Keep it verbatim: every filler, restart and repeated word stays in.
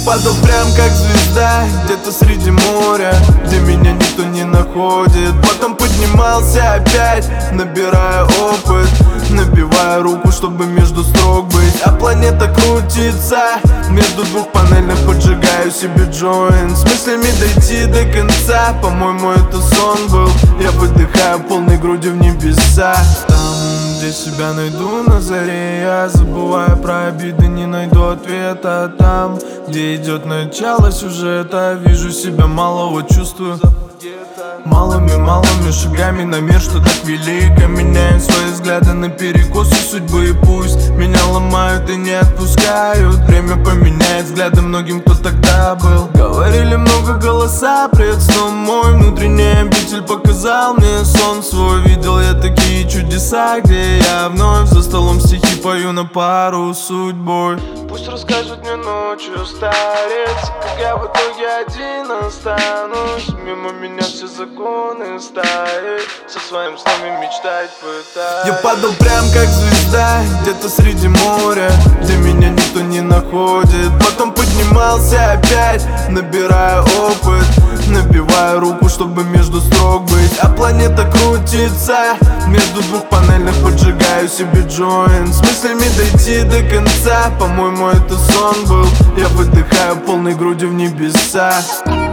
падал прям как звезда где-то среди моря, где меня никто не находит. Потом поднимался опять, набирая опыт, набивая руку, чтобы между строк быть. А планета крутится между двух панельных, поджигаю себе джойнт, с мыслями дойти до конца. По-моему, это сон был. Я выдыхаю полной грудью в небеса. Там, где себя найду на заре, я забываю про обиды, не найду ответа. Там, где идет начало сюжета, вижу себя малого, чувствую малыми-малыми шагами на мир, что так велико. Меняю свои взгляды на перекосы судьбы, и пусть меня ломают и не отпускают. Время поменяет взгляды многим, кто тогда был. Говорили много голоса пред сном, мой внутренний обитель показал мне сон свой. Видел я такие чудеса, где я вновь за столом стихи пою на пару с судьбой. Пусть расскажут мне ночью старец, как я в итоге один останусь. Мимо меня все законы стаи, со своим сном и мечтать пытаюсь. Я падал прям как звезда где-то среди моря, где меня никто не находит. Потом поднимался опять, набирая опыт, набивая руку, чтобы между строк быть. А планета крутится между двух панельных, поджигаю себе джойнт, с мыслями дойти до конца. По-моему, это сон был. Я выдыхаю полной грудью в небеса.